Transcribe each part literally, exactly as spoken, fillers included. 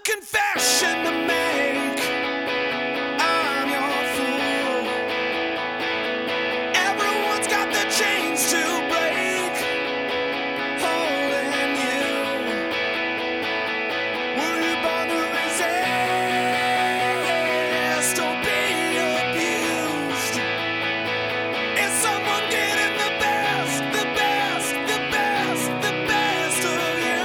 confession to make. I'm your fool. Everyone's got the chains to break, holding you. Were you born to resist or be abused? Is someone getting the best, the best, the best, the best of you?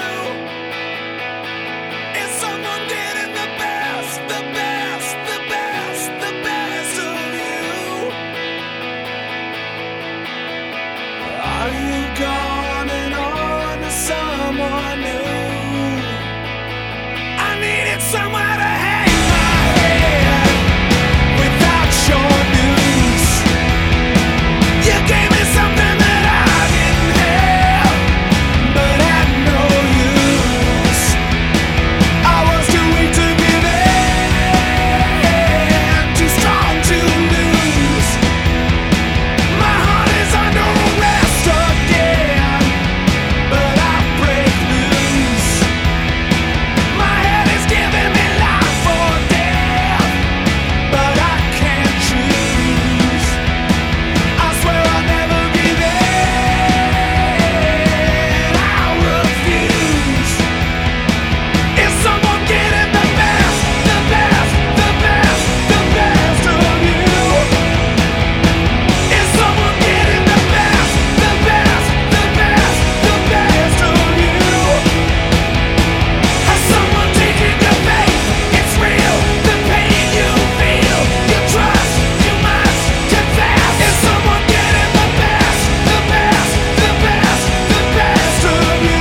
Is someone getting the best, the best, the best, the best of you? Are you gone and on to someone new? I needed somewhere to hang my head without your news. You gave me something that I didn't have, but had no use. I was too weak to give in, too strong to lose. My heart is under arrest again, but I break loose. My head is giving me life or death, but I can't choose. I swear I'll never give in, I refuse. Is someone getting the best, the best, the best, the best of you? Is someone getting the best, the best, the best, the best of you? Has someone taken your faith? It's real, the pain you feel, you trust, you must confess. Is someone getting the best, the best, the best, the best of you?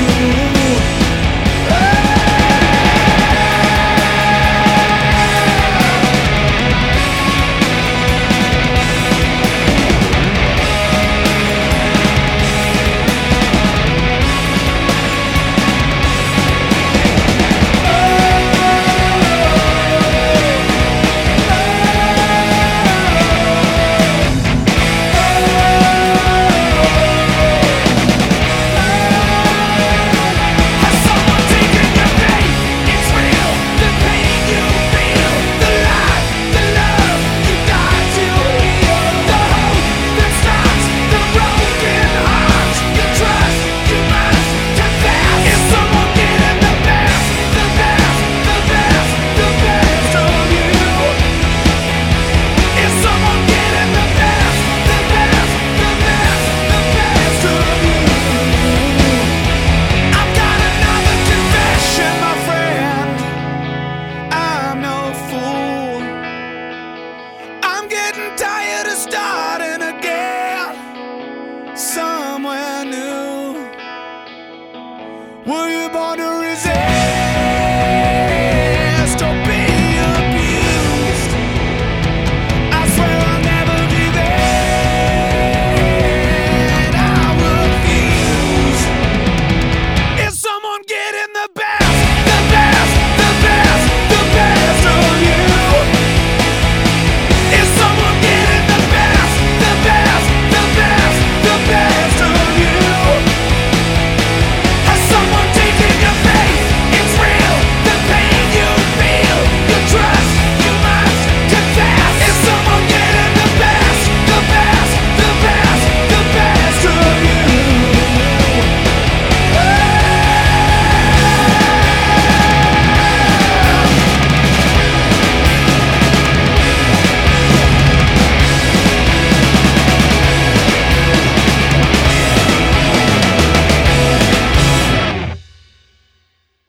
Has someone taken your faith? It's real, the pain you feel, the life, the love you died to heal, the hope that stops the broken heart, you trust, you must confess. Is someone getting the best, the best, the best, the best of you? Is someone getting the best, the best, the best, the best of you? I've got another confession, my friend. I'm no fool. I'm getting tired of starting again somewhere new. Were you born to resist?